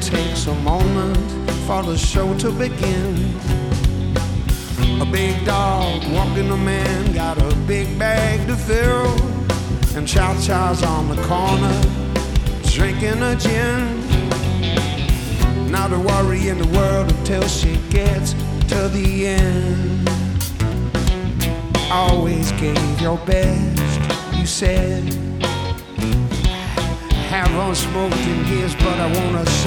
takes a moment for the show to begin. A big dog walking a man, got a big bag to fill, and Cha-Cha's on the corner, drinking a gin. Not a worry in the world until she gets to the end. Always gave your best, you said. Haven't smoked in years, but I wanna